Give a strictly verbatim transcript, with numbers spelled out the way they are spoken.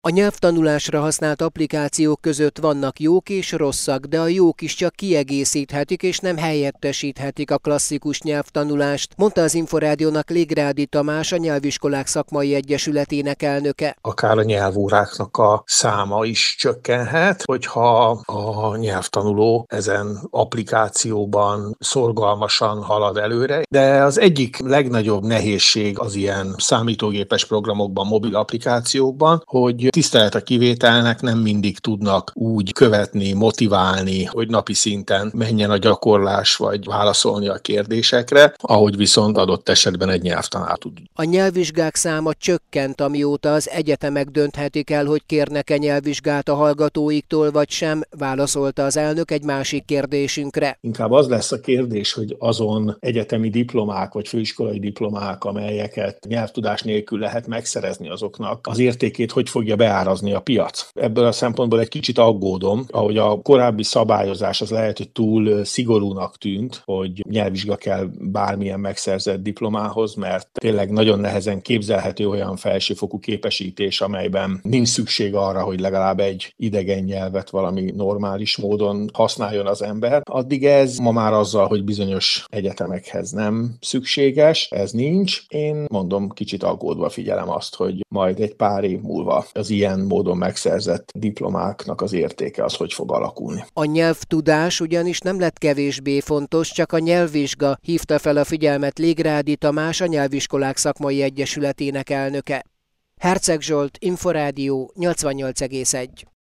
A nyelvtanulásra használt applikációk között vannak jók és rosszak, de a jók is csak kiegészíthetik és nem helyettesíthetik a klasszikus nyelvtanulást, mondta az Inforádiónak Légrádi Tamás, a Nyelviskolák Szakmai Egyesületének elnöke. Akár a nyelvóráknak a száma is csökkenhet, hogyha a nyelvtanuló ezen applikációban szorgalmasan halad előre. De az egyik legnagyobb nehézség az ilyen számítógépes programokban, mobil applikációkban, hogy tisztelet a kivételnek, nem mindig tudnak úgy követni, motiválni, hogy napi szinten menjen a gyakorlás, vagy válaszolni a kérdésekre, ahogy viszont adott esetben egy nyelvtanár tud. A nyelvvizsgák száma csökkent, amióta az egyetemek dönthetik el, hogy kérnek-e nyelvvizsgát a hallgatóiktól, vagy sem, válaszolta az elnök egy másik kérdésünkre. Inkább az lesz a kérdés, hogy azon egyetemi diplomák, vagy főiskolai diplomák, amelyeket nyelvtudás nélkül lehet megszerezni, azoknak az értékét hogy fogja beárazni a piac. Ebből a szempontból egy kicsit aggódom, ahogy a korábbi szabályozás az lehet, hogy túl szigorúnak tűnt, hogy nyelvvizsga kell bármilyen megszerzett diplomához, mert tényleg nagyon nehezen képzelhető olyan felsőfokú képesítés, amelyben nincs szükség arra, hogy legalább egy idegen nyelvet valami normális módon használjon az ember. Addig ez ma már azzal, hogy bizonyos egyetemekhez nem szükséges, ez nincs. Én mondom, kicsit aggódva figyelem azt, hogy majd egy pár év múlva az ilyen módon megszerzett diplomáknak az értéke az hogy fog alakulni. A nyelvtudás ugyanis nem lett kevésbé fontos, csak a nyelvvizsga, hívta fel a figyelmet Légrádi Tamás, a Nyelviskolák Szakmai Egyesületének elnöke. Herceg Zsolt, Inforádió nyolcvannyolc egész egy.